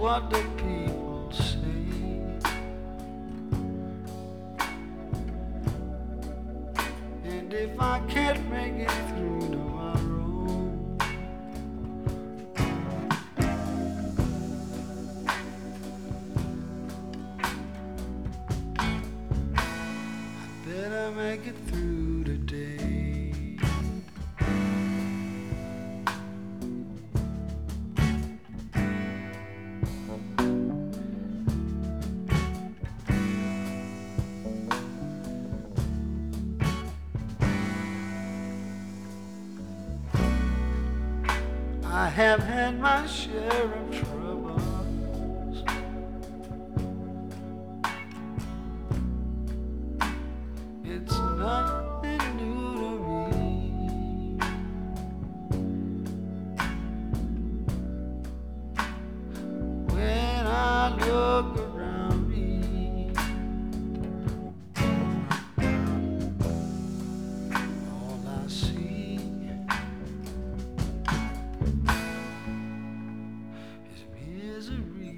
what the people say. And if I can't make it through tomorrow, I better make it through today. I have had my share of troubles. It's nothing new to me. When I look around me, all I see is misery.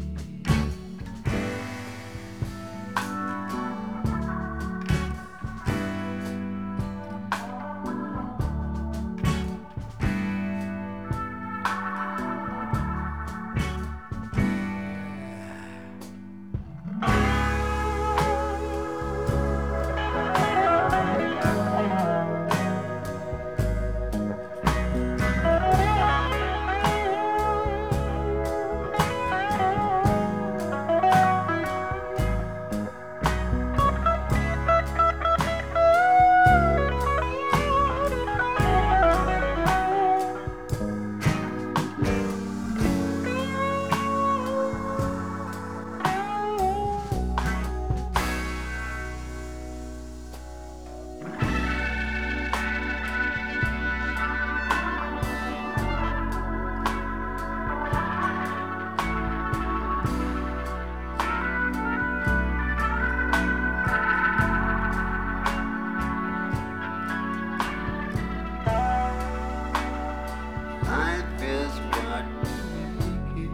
Life is what we make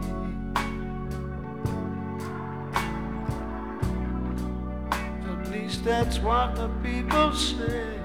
it. At least that's what the people say.